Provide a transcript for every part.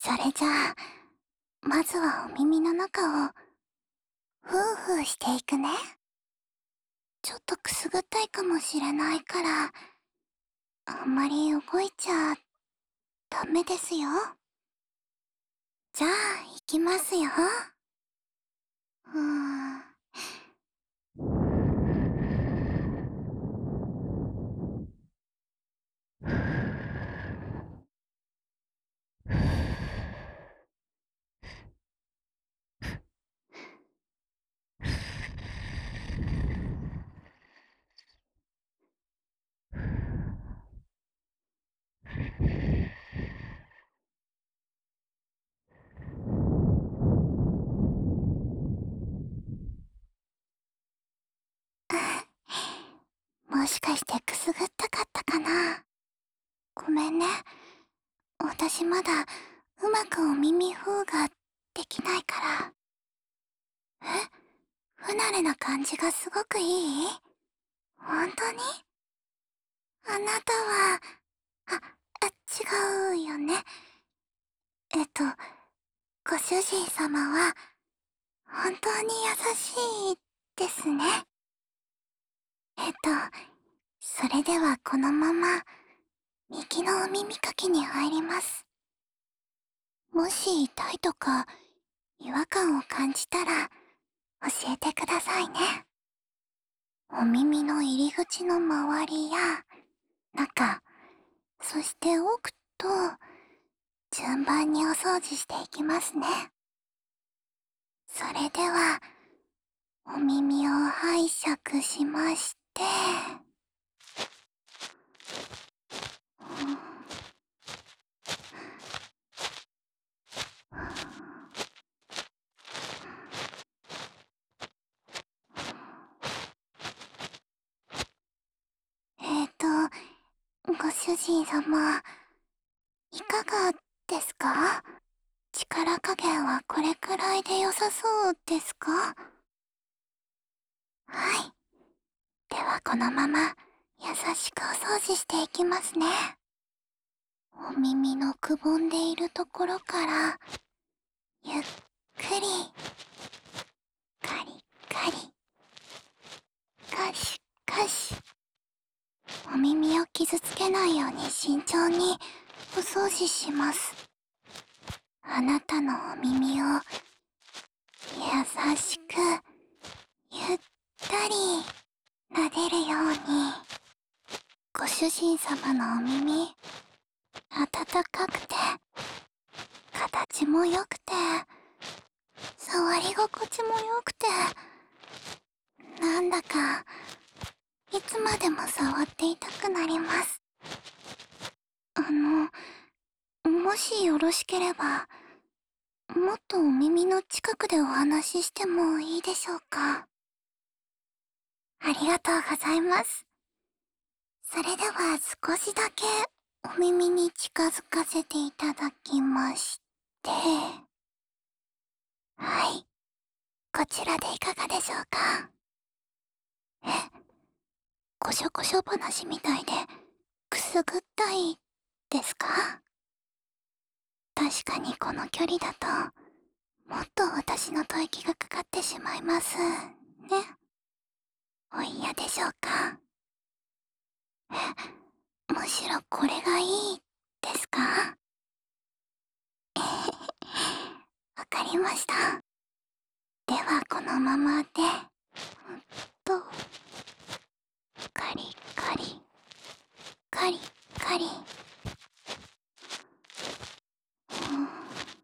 それじゃあ、まずはお耳の中を、ふーふーしていくね。ちょっとくすぐったいかもしれないから、あんまり動いちゃダメですよ。じゃあ、行きますよ。うーん。もしかしてくすぐったかったかな。ごめんね。私まだうまくお耳風ができないから。不慣れな感じがすごくいい？本当に？あなたは、違うよね。えっと、ご主人様は、本当に優しいですね。それではこのまま、右のお耳かきに入ります。もし痛いとか、違和感を感じたら、教えてくださいね。お耳の入り口の周りや、中、そして奥と、順番にお掃除していきますね。それでは、お耳を拝借しまして、ご主人様、いかがですか？力加減はこれくらいで良さそうですか？はい。ではこのまま優しくお掃除していきますね。お耳のくぼんでいるところから、ゆっくり、カリカリ、カシカシ。お耳を傷つけないように慎重にお掃除します。あなたのお耳を優しく、ゆったり撫でるように。ご主人様のお耳、温かくて、形も良くて、触り心地も良くて、なんだか、いつまでも触っていたくなります。もしよろしければ、もっとお耳の近くでお話ししてもいいでしょうか？ありがとうございます。それでは少しだけお耳に近づかせていただきまして、はい。こちらでいかがでしょうか？え、こしょこしょ話みたいで、くすぐったいですか？確かにこの距離だと、もっと私の吐息がかかってしまいますね。お嫌でしょうか？むしろこれがいいですか？わかりました。ではこのままで、と、カリカリ、カリカリ。うん、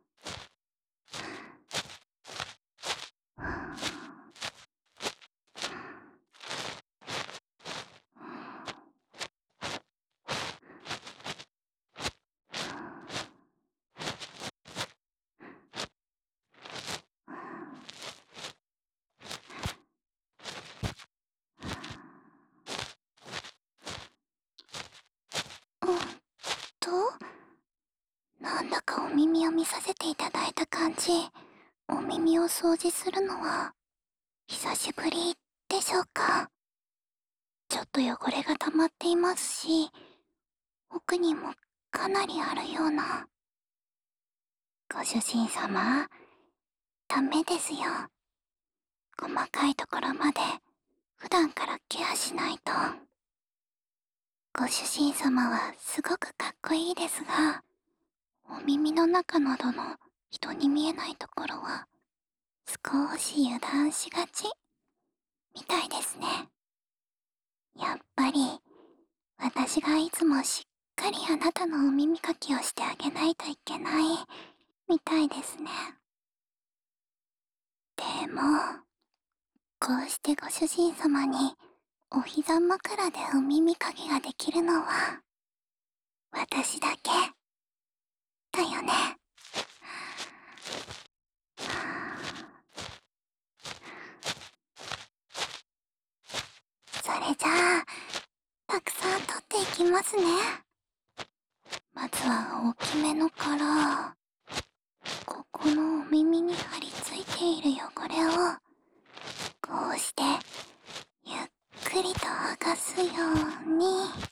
うんと、なんだかお耳を見させていただいた感じ、お耳を掃除するのは、久しぶりでしょうか？ちょっと汚れが溜まっていますし、奥にもかなりあるような。 ご主人様、ダメですよ。細かいところまで普段からケアしないと。ご主人様はすごくかっこいいですが、お耳の中などの人に見えないところは少し油断しがちみたいですね。やっぱり私がいつもしっかりあなたのお耳かきをしてあげないといけないみたいですね。でも、こうしてご主人様にお膝枕でお耳かきができるのは私だけだよね。それじゃあ、たくさん取っていきますね。まずは大きめのから、ここのお耳に張り付いている汚れを、こうして、ゆっくりと剥がすように。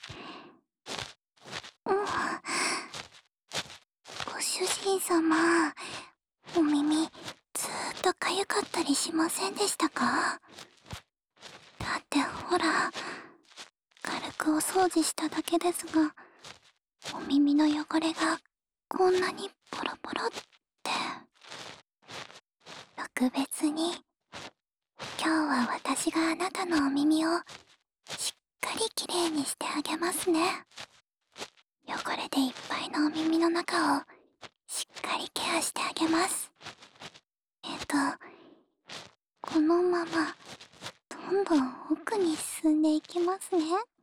ご主人様、お耳、ずーっとかゆかったりしませんでしたか？だってほら、軽くお掃除しただけですが、お耳の汚れがこんなにポロポロって。特別に、今日は私があなたのお耳をしっかりきれいにしてあげますね。汚れでいっぱいのお耳の中をしっかりケアしてあげます。このままどんどん奥に進んでいきますね。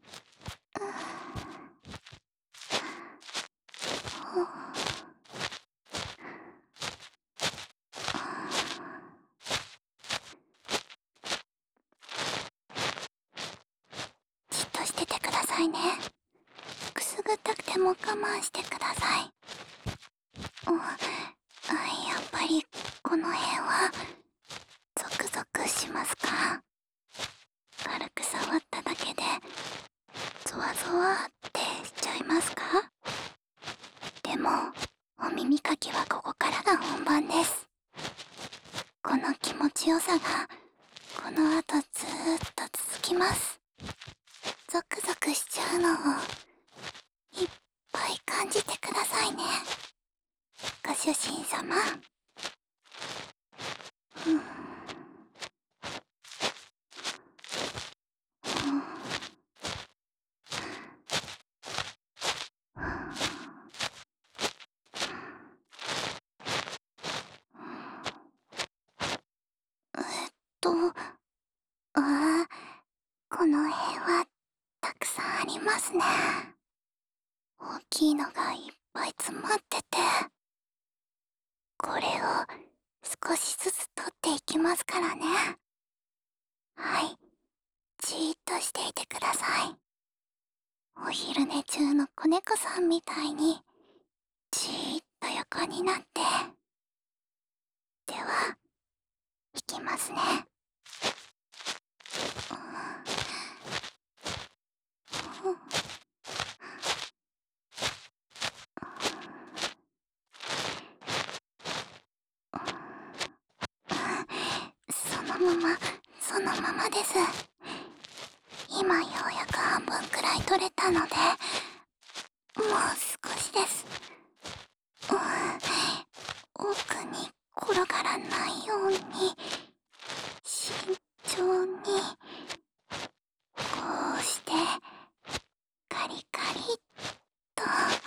じっとしててくださいね。くすぐったくても我慢してください。やっぱりこの辺はゾクゾクしますか？軽く触っただけでゾワゾワってしちゃいますか？でもお耳かきはここからが本番です。この気持ちよさがこの後ずーっと続きます。ゾクゾクしちゃうのをいっぱい感じてくださいね、ご主人様。と、この辺はたくさんありますね。大きいのがいっぱい詰まってて、これを少しずつ取っていきますからね。はい、じーっとしていてください。お昼寝中の子猫さんみたいにじーっと横になって。では、いきますね。そのままです。今ようやく半分くらい取れたので、もう少しです。奥に転がらないように、慎重に、こうして、カリカリっと。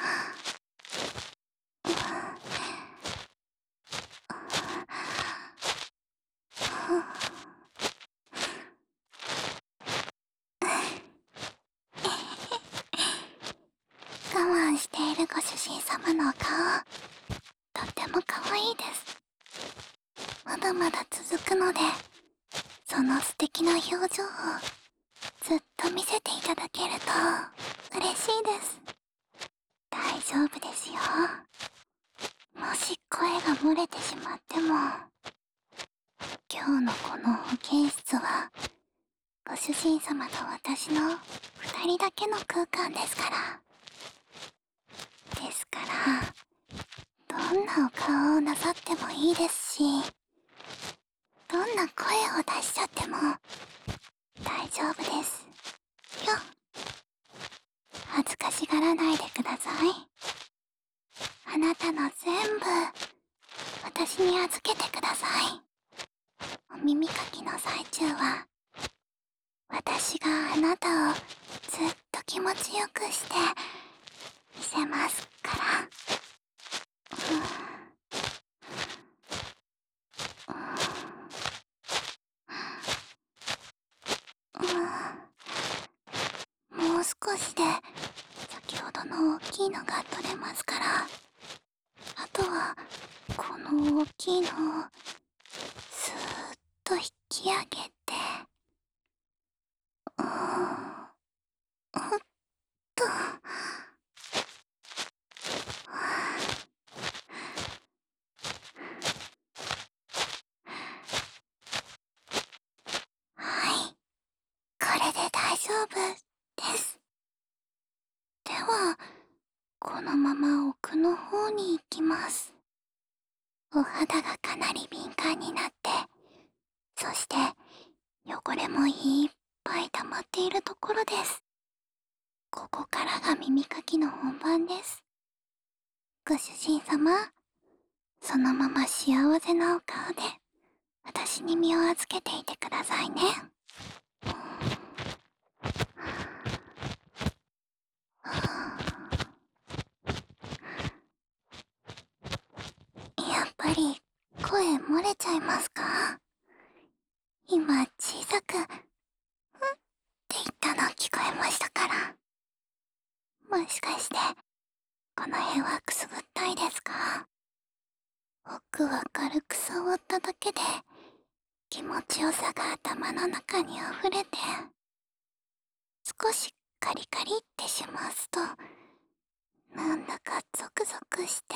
我慢しているご主人様のお顔、とっても可愛いです。まだまだ続くので、その素敵な表情をずっと見せていただけると嬉しいです。大丈夫ですよ。もし声が漏れてしまっても、今日のこの保健室はご主人様と私の二人だけの空間ですから。ですから、 どんなお顔をなさってもいいですし、どんな声を出しちゃっても大丈夫です。よ。恥ずかしがらないでください。あなたの全部、私に預けてください。お耳かきの最中は、私があなたをずっと気持ちよくして見せますから。もう少しで先ほどの大きいのが取れますから、あとはこの大きいのをスーッと引き上げて、おっと。はい、これで大丈夫です。では、このまま奥の方に行きます。お肌がかなり敏感になって、そして汚れもいっぱい溜まっているところです。ここからが耳かきの本番です。ご主人様、そのまま幸せなお顔で私に身を預けていてくださいね。やっぱり声漏れちゃいますか？今小さく「ん」って言ったの聞こえましたから。もしかしてこの辺はくすぐったいですか？奥は軽く触っただけで気持ちよさが頭の中に溢れて、少しカリカリってしますとなんだかゾクゾクして。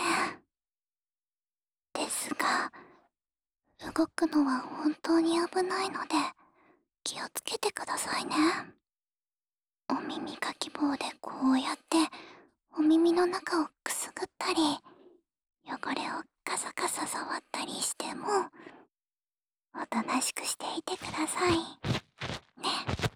ですが、動くのは本当に危ないので気をつけてくださいね。お耳かき棒でこうやってお耳の中をくすぐったり、汚れをカサカサ触ったりしてもおとなしくしていてくださいね。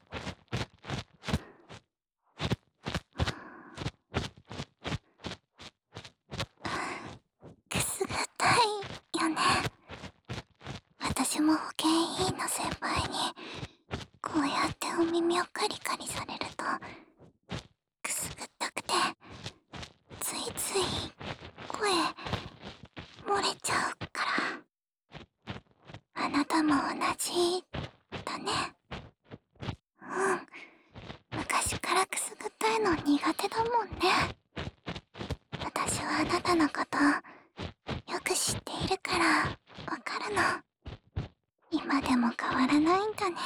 くすぐったいよね。私も保健委員の先輩にこうやってお耳をカリカリされるとくすぐったくて、ついつい声漏れちゃうから。あなたも同じだね。昔からくすぐったいの苦手だもんね。私はあなたのことよく知っているからわかるの。今でも変わらないんだね。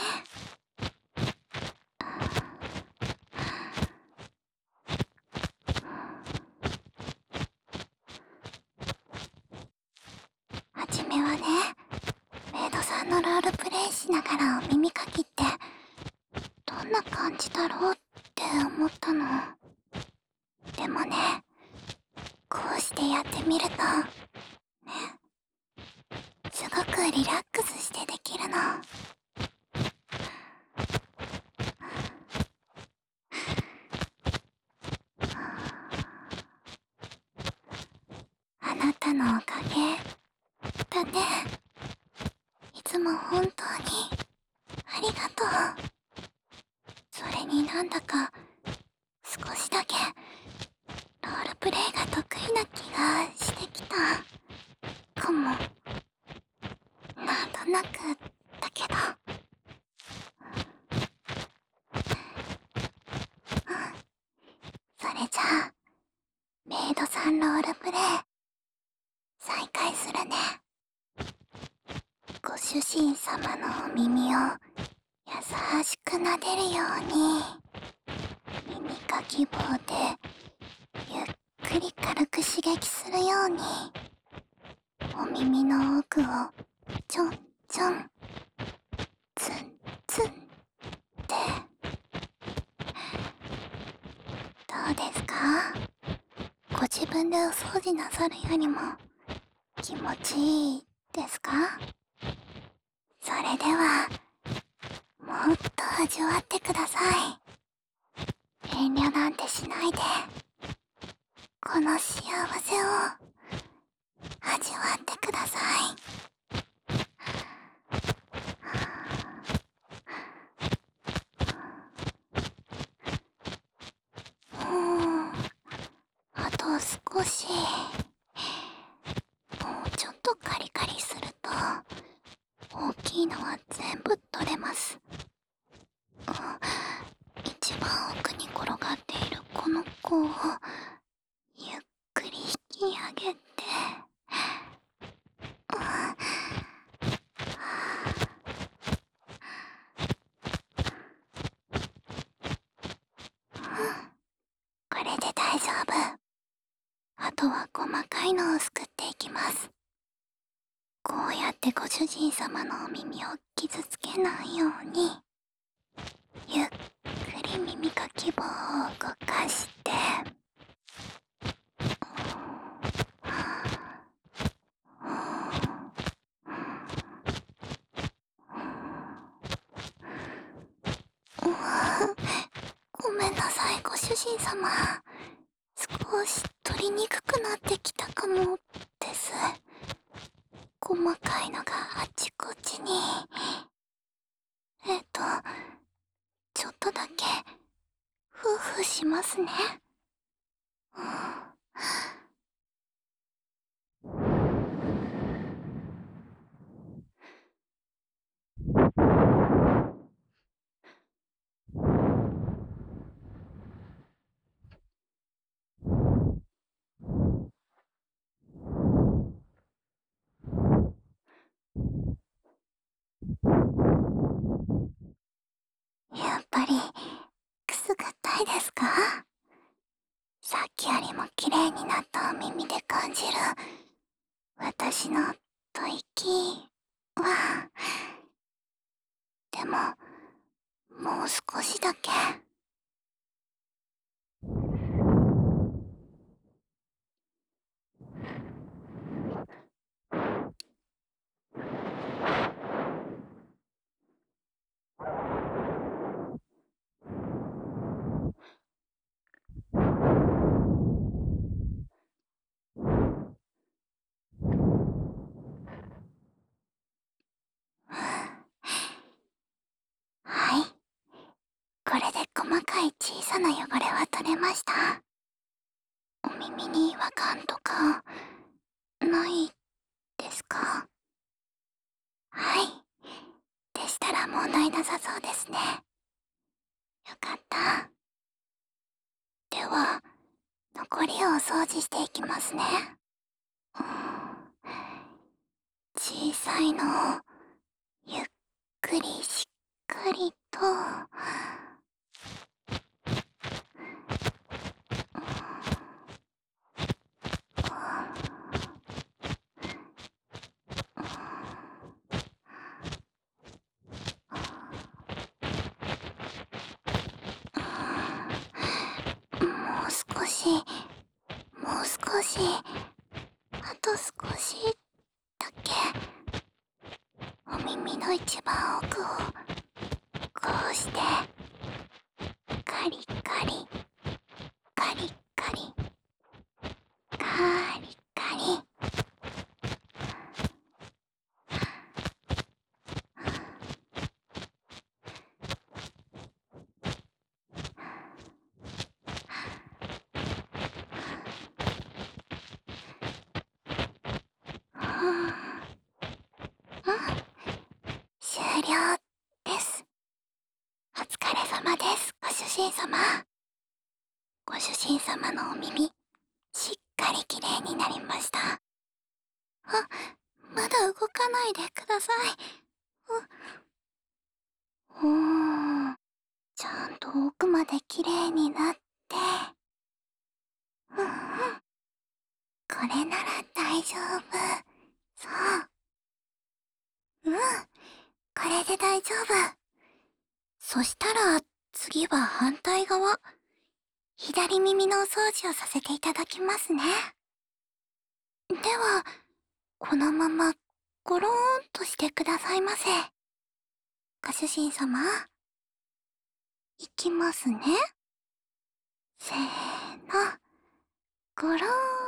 はじめはね、メイドさんのロールプレイしながらお耳かきってどんな感じだろうって思ったの。でもね、こうしてやってみるとね、すごくリラックスしてできるの。あなたのおかげだね。いつも本当にありがとう。それになんだか少しだけロールプレイが得意な気がしてきたかも。なんとなくだけど。それじゃあメイドさんロールプレイ再開するね。ご主人様のお耳を優しく撫でるように耳かき棒でゆっくり軽く刺激するようにお耳の奥をちょんちょんツンツンってどうですか？ご自分分でお掃除なさるよりも気持ちいいですか？それではもっと味わってください。遠慮なんてしないで、この幸せを味わってください。あと少し。もうちょっとカリカリすると大きいのは全部取れます。一番奥に転がっているこの子をゆっくり引き上げて、これで大丈夫。あとは細かいのをすくっていきます。こうやってご主人様のお耳を傷つけないように、ゆっくり耳かき棒を動かして、ごめんなさい、ご主人様。少し取りにくくなってきたかもです。細かいのがあちこちに。ちょっとだけフーフーしますね。やっぱりくすぐったいですか？さっきよりも綺麗になったお耳で感じる私の吐息は、でももう少しだけ。はい、これで細かい小さな汚れは取れました。お耳に違和感とかないですか？はい。でしたら問題なさそうですね。よかった。では、残りをお掃除していきますね。小さいのをゆっくりしっかりと。もう少し、もう少し、あと少しだけ。お耳の一番奥をこうしてカリカリカリカリカリカリ。終了です。お疲れ様です、ご主人様。ご主人様のお耳、しっかりきれいになりました。まだ動かないでください。ちゃんと奥まできれいになって。これなら大丈夫。そう。これで大丈夫。そしたら次は反対側。 左耳のお掃除をさせていただきますね。では、このまま、ゴローンとしてくださいませ。ご主人様、いきますね。せーの、ゴローン。